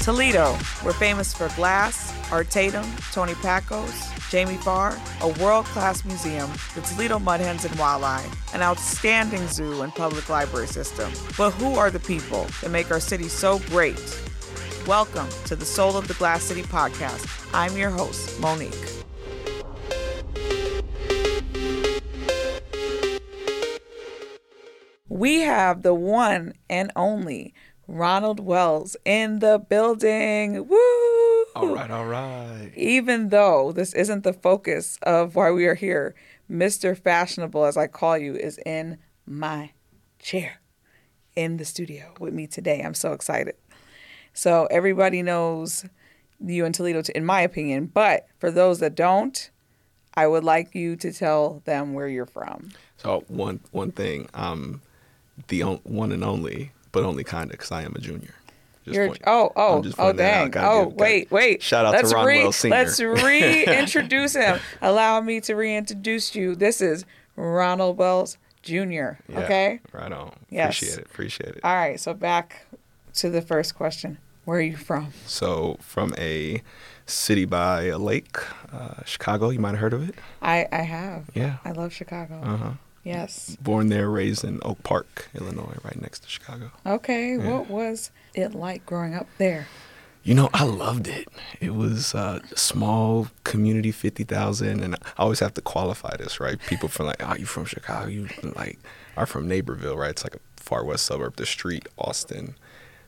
Toledo, we're famous for Glass, Art Tatum, Tony Pacos, Jamie Farr, a world-class museum, the Toledo Mud Hens and Wildlife, an outstanding zoo and public library system. But who are the people that make our city so great? Welcome to the Soul of the Glass City podcast. I'm your host, Monique. We have the one and only Ronald Wells in the building. Woo! All right. Even though this isn't the focus of why we are here, Mr. Fashionable, as I call you, is in my chair in the studio with me today. I'm so excited. So everybody knows you in Toledo, in my opinion. But for those that don't, I would like you to tell them where you're from. So one thing, the one and only, but only kind of, because I am a junior. Dang. Wait. Shout out to Ron Wells Sr. Let's reintroduce him. Allow me to reintroduce you. This is Ronald Wells Jr., okay? Right on. Yes. Appreciate it. All right, so back to the first question. Where are you from? So from a city by a lake, Chicago. You might have heard of it. I have. Yeah. I love Chicago. Uh-huh. Yes. Born there, raised in Oak Park, Illinois, right next to Chicago. Okay. Yeah. What was it like growing up there? You know, I loved it. It was a small community, 50,000, and I always have to qualify this, right? People from like, oh, you from Chicago? You like are from Naperville, right? It's like a far west suburb. The street, Austin,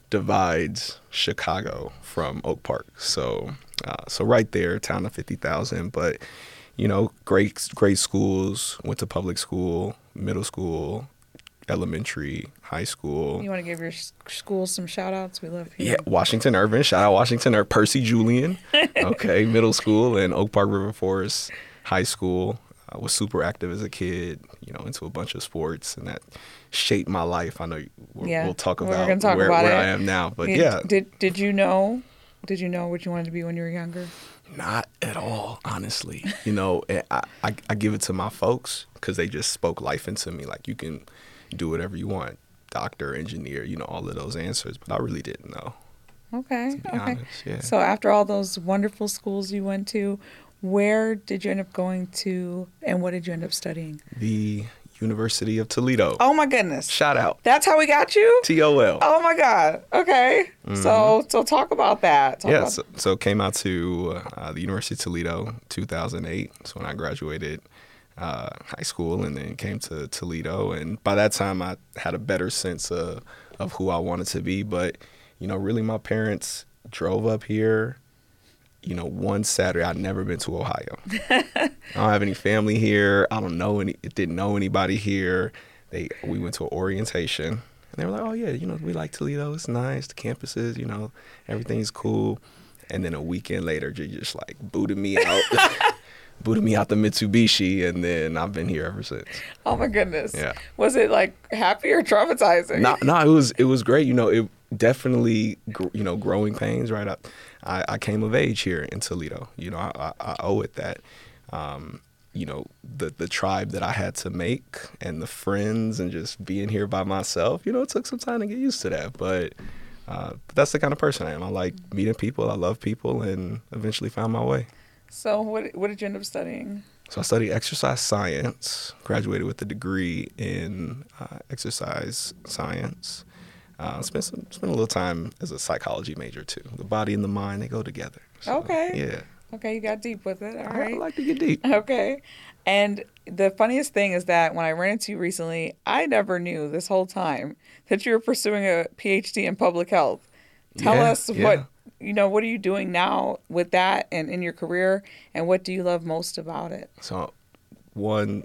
divides Chicago from Oak Park. So right there, town of 50,000, but you know, great schools, went to public school, middle school, elementary, high school. You want to give your schools some shout outs? We love you. Yeah, Washington Irvin. Shout out Washington Irvin. Percy Julian. Okay, middle school, and Oak Park River Forest High School. I was super active as a kid, you know, into a bunch of sports, and that shaped my life. I know we'll talk about where I am now, but yeah. Did you know what you wanted to be when you were younger? Not at all, honestly. You know, I give it to my folks because they just spoke life into me. Like, you can do whatever you want, doctor, engineer, you know, all of those answers. But I really didn't know. Okay. To be honest, yeah. So after all those wonderful schools you went to, where did you end up going to, and what did you end up studying? The University of Toledo. Oh my goodness! Shout out. That's how we got you? TOL. Oh my God. Okay. Mm-hmm. So talk about that. So came out to the University of Toledo 2008. That's when I graduated high school, and then came to Toledo. And by that time, I had a better sense of who I wanted to be. But you know, really, my parents drove up here. You know, one Saturday. I'd never been to Ohio. I don't have any family here. I didn't know anybody here. We went to an orientation, and they were like, "Oh yeah, you know, we like Toledo. It's nice. The campuses, you know, everything's cool." And then a weekend later, they just like booted me out the Mitsubishi, and then I've been here ever since. Oh my goodness. Yeah. Was it like happy or traumatizing? No, it was great. You know, it definitely, you know, growing pains, right? I came of age here in Toledo. You know, I owe it that. You know, the tribe that I had to make, and the friends, and just being here by myself, you know, it took some time to get used to that. But that's the kind of person I am. I like meeting people. I love people, and eventually found my way. So what did you end up studying? So I studied exercise science, graduated with a degree in exercise science. Spent a little time as a psychology major, too. The body and the mind, they go together. So, okay. Yeah. Okay, you got deep with it. All right. I like to get deep. Okay. And the funniest thing is that when I ran into you recently, I never knew this whole time that you were pursuing a PhD in public health. Tell us what are you doing now with that and in your career, and what do you love most about it? So, one,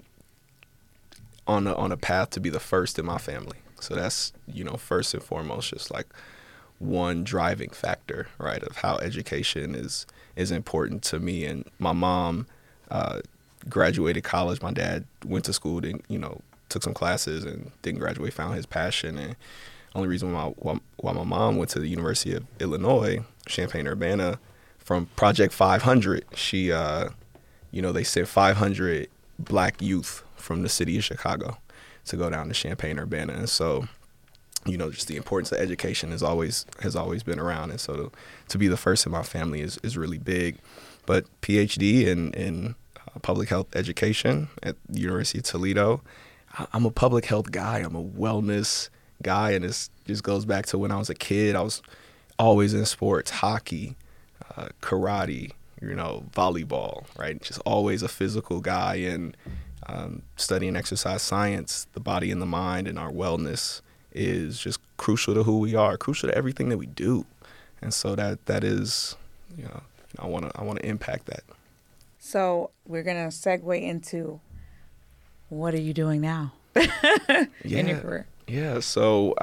on a path to be the first in my family. So that's, you know, first and foremost, just like one driving factor, right, of how education is important to me. And my mom graduated college. My dad went to school, took some classes and didn't graduate, found his passion. And only reason why my mom went to the University of Illinois, Champaign-Urbana, from Project 500, she, they sent 500 black youth from the city of Chicago to go down to Champaign-Urbana. And so just the importance of education has always been around. And so to be the first in my family is really big. But PhD in public health education at the University of Toledo. I'm a public health guy. I'm a wellness guy. And it just goes back to when I was a kid. I was always in sports, hockey, karate, volleyball, right? Just always a physical guy. And studying exercise science, the body and the mind and our wellness is just crucial to who we are, crucial to everything that we do. And so that is, I want to impact that. So we're going to segue into, what are you doing now in your career? Yeah, so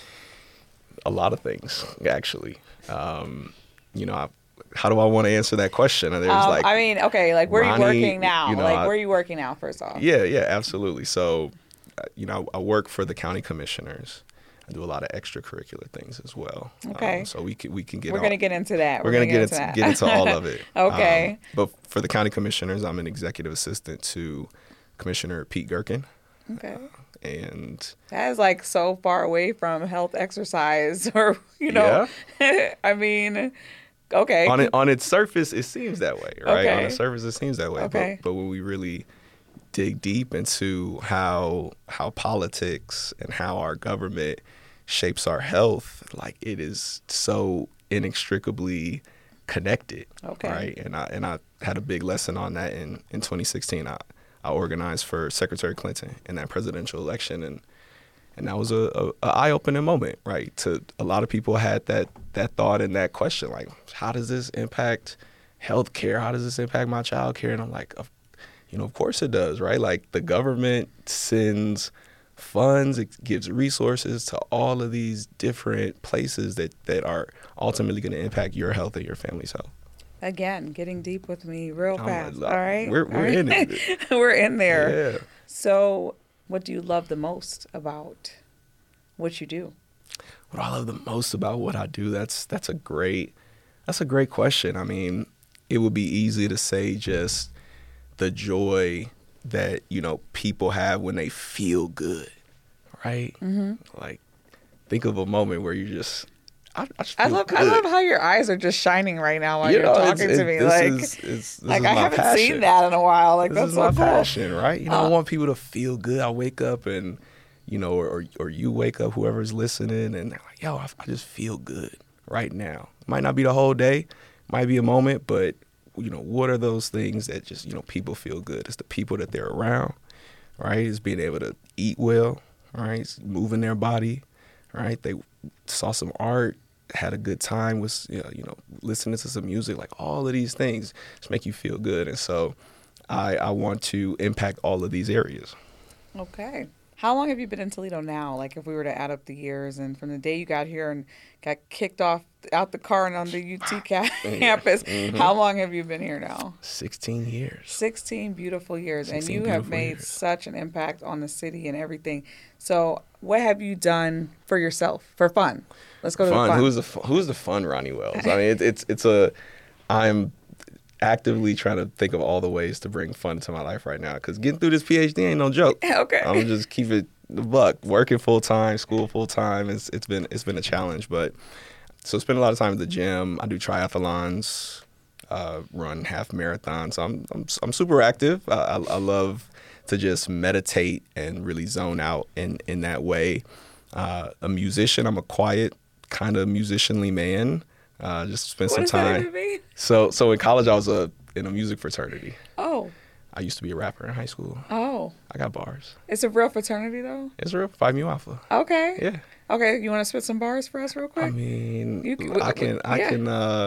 a lot of things, actually. How do I want to answer that question? There's where are you working now? where are you working now, first off? Yeah, absolutely. So, I work for the county commissioners. I do a lot of extracurricular things as well. Okay. So we can get. We're going to get into that. We're going to get into all of it. Okay. But for the county commissioners, I'm an executive assistant to Commissioner Pete Gerken. Okay. And that is like so far away from health, exercise, or Yeah. I mean, okay. On its surface, it seems that way, right? Okay. On the surface, it seems that way. Okay. But when we really dig deep into how politics and how our government shapes our health, like, it is so inextricably connected. Okay. Right. And I had a big lesson on that in 2016. I organized for Secretary Clinton in that presidential election, and that was a eye-opening moment, right? To a lot of people had that thought and that question, like, how does this impact healthcare? How does this impact my child care? And I'm like, of course it does, right? Like, the government sends funds, it gives resources to all of these different places that are ultimately going to impact your health and your family's health. Again, getting deep with me real fast. All right. We're in it. We're in there. Yeah. So what do you love the most about what you do? What I love the most about what I do, that's a great question. I mean, it would be easy to say just the joy that, people have when they feel good, right? Mm-hmm. Like, think of a moment where you just, I love how your eyes are just shining right now while you're talking to me. This is I haven't seen that in a while. Like, that's so my cool. passion, right? I want people to feel good. I wake up and, or you wake up, whoever's listening, and they're like, yo, I just feel good right now. Might not be the whole day, might be a moment, but what are those things that just, people feel good? It's the people that they're around, right? It's being able to eat well, right? It's moving their body, right? They saw some art, had a good time with, listening to some music, like, all of these things just make you feel good. And so I want to impact all of these areas. Okay. How long have you been in Toledo now? Like, if we were to add up the years, and from the day you got here and got kicked out the car and on the UT campus, mm-hmm. How long have you been here now? 16 years. 16 beautiful years. And you have made such an impact on the city and everything. So what have you done for yourself, for fun? Let's go to fun. The fun. Who's the fun Ronnie Wells? I mean, I'm actively trying to think of all the ways to bring fun to my life right now, because getting through this PhD ain't no joke. Okay. I'm just keep it the buck. Working full time, school full time. It's been a challenge, but so spend a lot of time at the gym. I do triathlons, run half marathons. So I'm super active. I love to just meditate and really zone out in that way. A musician. I'm a quiet kind of musicianly man. Just spend some time. What does that even mean? So in college, I was in a music fraternity. Oh. I used to be a rapper in high school. Oh. I got bars. It's a real fraternity, though? It's real. Phi Mu Alpha. Okay. Yeah. Okay, you want to spit some bars for us real quick? I mean, I can. Come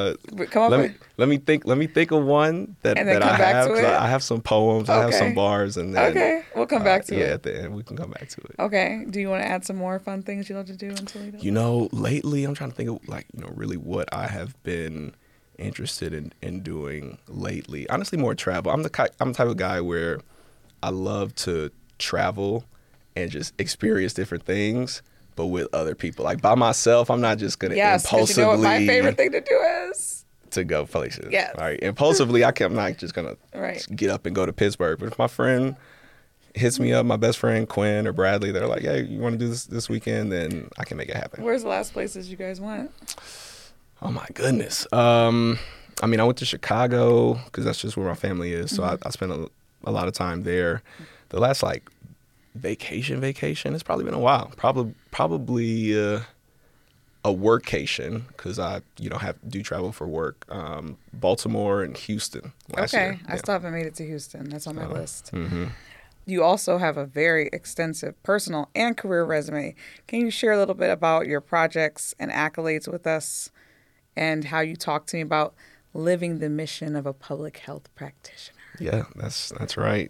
on. Let me think of one that I have. I have some poems. Okay. I have some bars, and then we'll come back to it. Yeah, at the end we can come back to it. Okay. Do you want to add some more fun things you love to do in Toledo? Lately I'm trying to think of really what I have been interested in doing lately. Honestly, more travel. I'm the type of guy where I love to travel and just experience different things, but with other people. Like, by myself, I'm not just gonna impulsively. You know what my favorite thing to do is? To go places. Yes. All right. Impulsively, I'm not just gonna get up and go to Pittsburgh. But if my friend, hits me up, my best friend Quinn or Bradley, they're like, "Hey, you want to do this weekend?" Then I can make it happen. Where's the last places you guys went? Oh my goodness. I mean, I went to Chicago because that's just where my family is. So I spent a lot of time there. The last like vacation, it's probably been a while. Probably a workcation because I do travel for work. Baltimore and Houston last year. I still haven't made it to Houston. That's on my list. Mm-hmm. You also have a very extensive personal and career resume. Can you share a little bit about your projects and accolades with us and how you talk to me about living the mission of a public health practitioner? Yeah, that's right.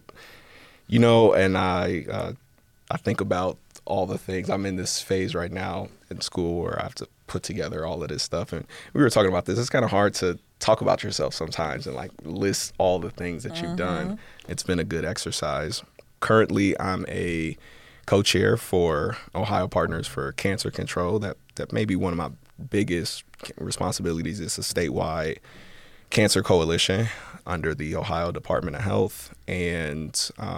And I think about all the things. I'm in this phase right now in school where I have to put together all of this stuff. And we were talking about this. It's kind of hard to talk about yourself sometimes and like list all the things that you've done. It's been a good exercise. Currently, I'm a co-chair for Ohio Partners for Cancer Control. That may be one of my biggest responsibilities. It's a statewide cancer coalition under the Ohio Department of Health. And,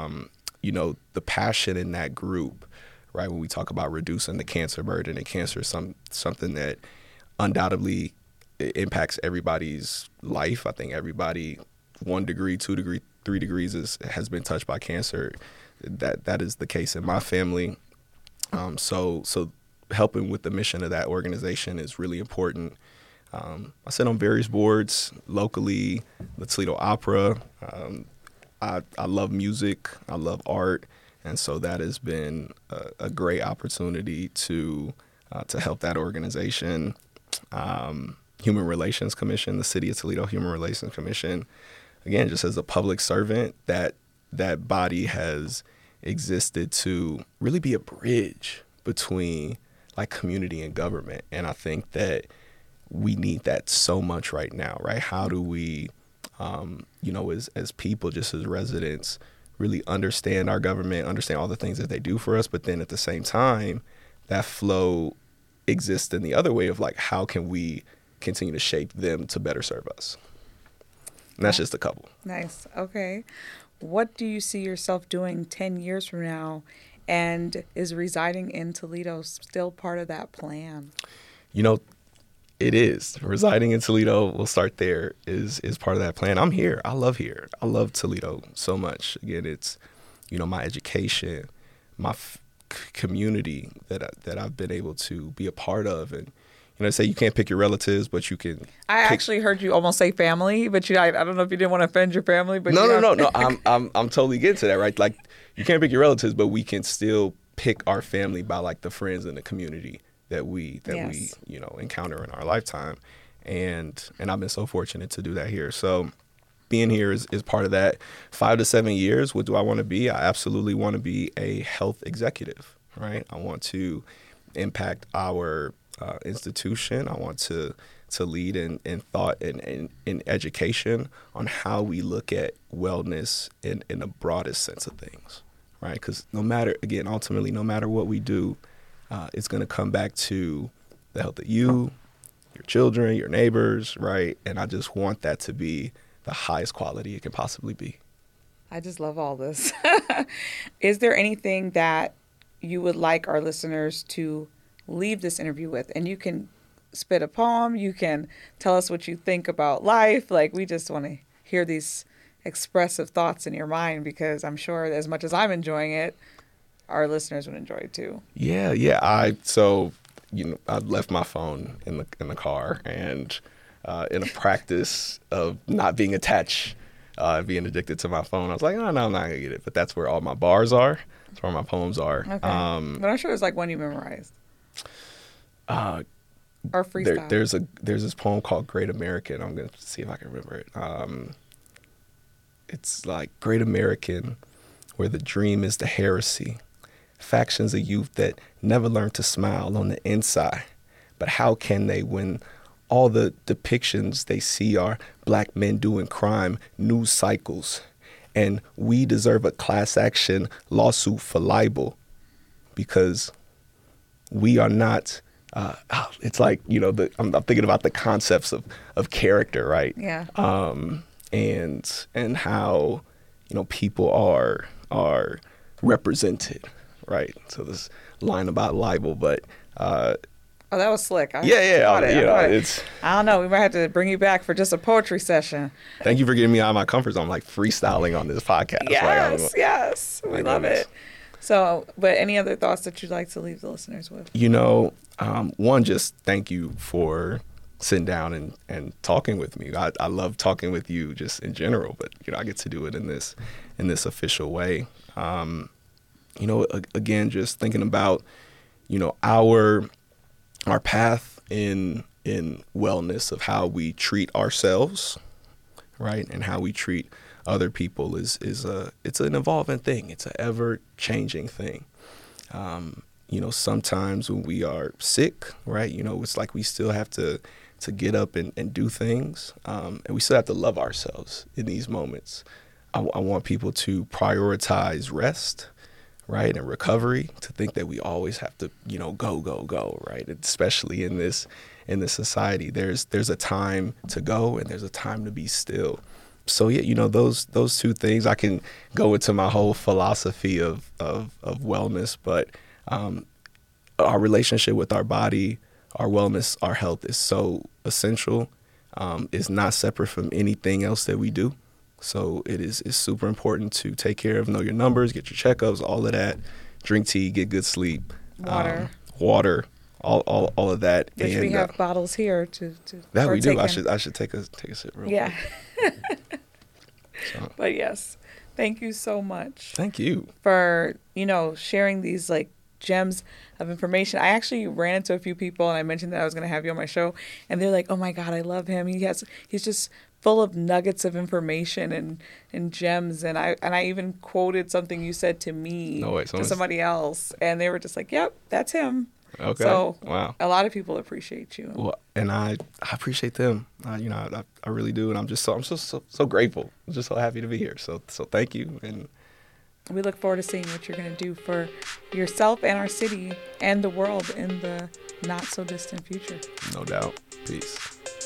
the passion in that group, right, when we talk about reducing the cancer burden, and cancer is something that undoubtedly impacts everybody's life. I think everybody, 1 degree, 2 degree, 3 degrees has been touched by cancer. That is the case in my family. So helping with the mission of that organization is really important. I sit on various boards locally, the Toledo Opera. I love music. I love art. And so that has been a great opportunity to help that organization. Human Relations Commission, the City of Toledo Human Relations Commission. Again, just as a public servant, that body has existed to really be a bridge between like community and government. And I think that we need that so much right now, right? How do we, as people, just as residents, really understand our government, understand all the things that they do for us, but then at the same time, that flow exists in the other way of like, how can we continue to shape them to better serve us? And that's just a couple. Nice. Okay. What do you see yourself doing 10 years from now? And is residing in Toledo still part of that plan? It is. Residing in Toledo, we'll start there, is part of that plan. I'm here. I love here. I love Toledo so much. Again, it's, my education, my community that I've been able to be a part of. And, say you can't pick your relatives, but you can. I actually heard you almost say family, but I don't know if you didn't want to offend your family. But No. I'm totally getting to that, right? Like, you can't pick your relatives, but we can still pick our family by like the friends in the community that we encounter in our lifetime. And I've been so fortunate to do that here. So being here is part of that. 5 to 7 years, what do I want to be? I absolutely want to be a health executive, right? I want to impact our institution. I want to lead in thought and in education on how we look at wellness in the broadest sense of things, right? Because ultimately, no matter what we do, it's going to come back to the health of you, your children, your neighbors, right? And I just want that to be the highest quality it can possibly be. I just love all this. Is there anything that you would like our listeners to leave this interview with? And you can spit a poem. You can tell us what you think about life. Like, we just want to hear these expressive thoughts in your mind, because I'm sure as much as I'm enjoying it, our listeners would enjoy it too. Yeah. I left my phone in the car, and in a practice of not being attached, being addicted to my phone, I was like, oh, no, I'm not gonna get it. But that's where all my bars are. That's where my poems are. Okay. But I'm sure there's like one you memorized. Or freestyle. There's this poem called Great American. I'm gonna see if I can remember it. It's like, Great American, where the dream is the heresy. Factions of youth that never learn to smile on the inside. But how can they when all the depictions they see are black men doing crime, news cycles, and we deserve a class action lawsuit for libel because we are not, it's like, I'm thinking about the concepts of character, right? Yeah. And how, people are represented, right? So this line about libel, but Oh, that was slick. I don't know. We might have to bring you back for just a poetry session. Thank you for getting me out of my comfort zone. I'm like freestyling on this podcast. Yes. We love it. So, but any other thoughts that you'd like to leave the listeners with? One, just thank you for sitting down and talking with me. I love talking with you just in general, but, I get to do it in this official way. Again, just thinking about, our path in wellness of how we treat ourselves, right, and how we treat other people it's an evolving thing. It's an ever changing thing. Sometimes when we are sick, right, it's like we still have to get up and do things, and we still have to love ourselves in these moments. I want people to prioritize rest, right, and recovery, to think that we always have to, go, right? Especially in this society, there's a time to go and there's a time to be still. So yeah, those two things. I can go into my whole philosophy of wellness, but our relationship with our body, our wellness, our health is so essential. It's not separate from anything else that we do. So it's super important to take care of, know your numbers, get your checkups, all of that. Drink tea, get good sleep. Water, all of that. Which we have bottles here to that we do. I should take a sip real quick. So. But yes, thank you so much. Thank you for sharing these gems of information. I actually ran into a few people and I mentioned that I was going to have you on my show, and they're like, "Oh my God, I love him. He's just full of nuggets of information and gems." And I even quoted something you said to me to somebody else, and they were just like, "Yep, that's him." Okay. So wow. A lot of people appreciate you. Well, and I appreciate them. I really do, and I'm so grateful. I'm just so happy to be here. So thank you, and we look forward to seeing what you're going to do for yourself and our city and the world in the not so distant future. No doubt. Peace.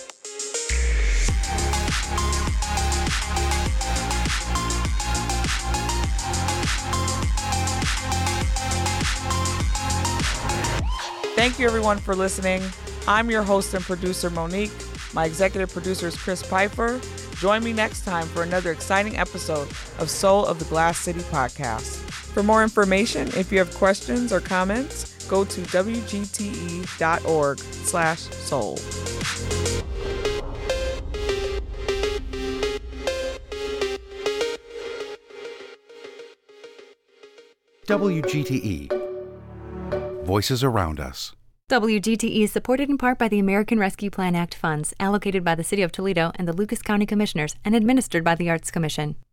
Thank you, everyone, for listening. I'm your host and producer, Monique. My executive producer is Chris Pfeiffer. Join me next time for another exciting episode of Soul of the Glass City podcast. For more information, if you have questions or comments, go to wgte.org/soul. WGTE. Voices around us. WGTE is supported in part by the American Rescue Plan Act funds allocated by the City of Toledo and the Lucas County Commissioners and administered by the Arts Commission.